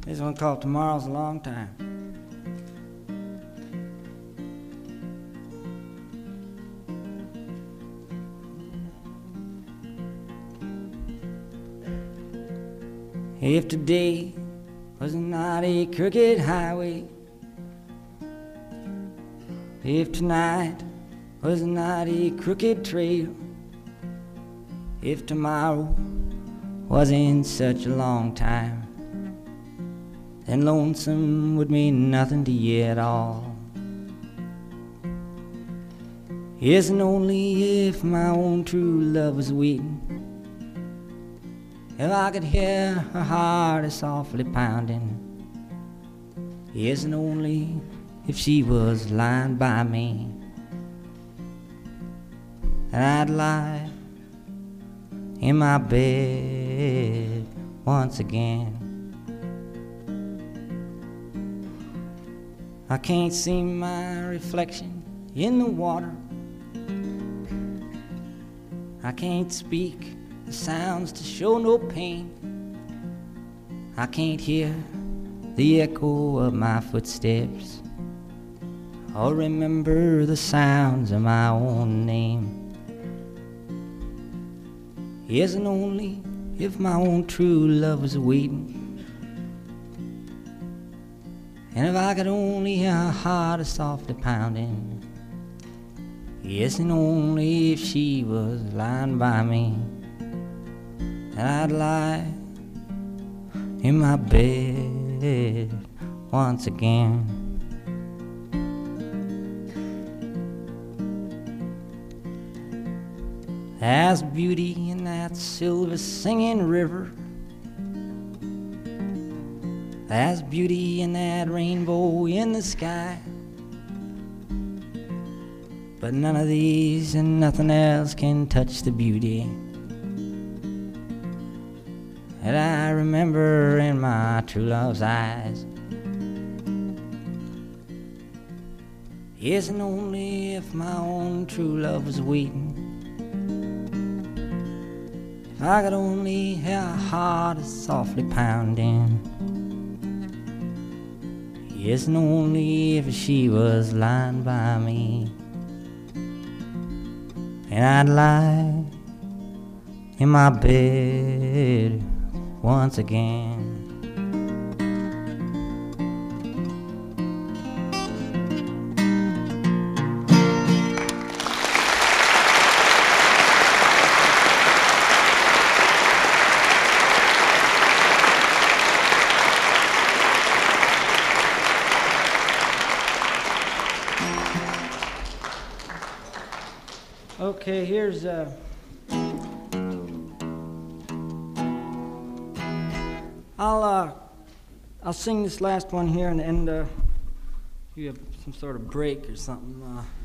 This one called Tomorrow's a Long Time. If today was not a crooked highway, if tonight was not a crooked trail, if tomorrow wasn't such a long time, then lonesome would mean nothing to you at all. Yes, and only if my own true love was waiting, if I could hear her heart softly pounding. Yes, and only if she was lying by me, and I'd lie in my bed once again. I can't see my reflection in the water. I can't speak the sounds to show no pain. I can't hear the echo of my footsteps or remember the sounds of my own name. Yes, and only if my own true love was waiting, and if I could only hear her heart softly pounding. Yes, and only if she was lying by me, and I'd lie in my bed once again. There's beauty in that silver singing river. There's beauty in that rainbow in the sky. But none of these and nothing else can touch the beauty that I remember in my true love's eyes. Yes, and only if my own true love was waiting, if I could only hear her heart softly pounding. Yes, and only if she was lying by me, and I'd lie in my bed once again. Okay, here's I'll sing this last one here, and you have some sort of break or something.